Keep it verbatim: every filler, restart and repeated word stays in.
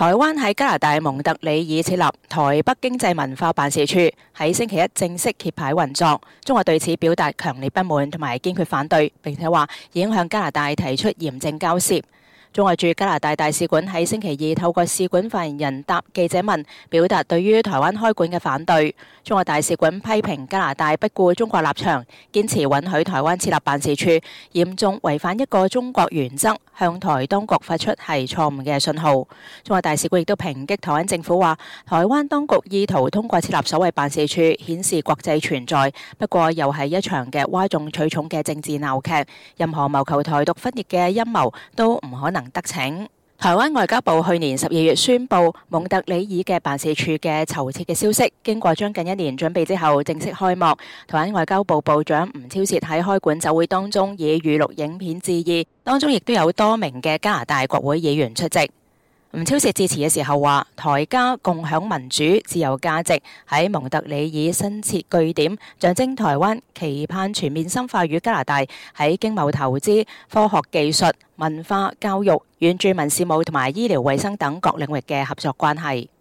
台灣喺加拿大蒙特里爾設立台北經濟文化辦事處，喺星期一正式揭牌運作。中國對此表達強烈不滿同埋堅決反對，並且話已經向加拿大提出嚴正交涉。中國駐加拿大大使館喺星期二透過使館發言人答記者問，表達對於台灣開館嘅反對。中國大使館批評加拿大不顧中國立場，堅持允許台灣設立辦事處，嚴重違反一個中國原則，向台當局發出係錯誤嘅信號。中國大使館亦都抨擊台灣政府話，台灣當局意圖通過設立所謂辦事處，顯示國際存在，不過又係一場嘅嘩眾取寵嘅政治鬧劇，任何謀求台獨分裂嘅陰謀都唔可能得逞。台灣外交部去年十二月宣布蒙特里爾嘅辦事處嘅籌設嘅消息，經過將近一年準備之後正式開幕。台灣外交部部長吳釗燮喺開館酒會當中以預錄影片致意，當中亦都有多名嘅加拿大國會議員出席。吳釗燮致辭嘅時候話，台加共享民主自由價值，喺蒙特里爾新設據點，象徵台灣期盼全面深化與加拿大喺經貿投資、科學技術、文化、教育、原住民事務同埋醫療衛生等各領域嘅合作關係。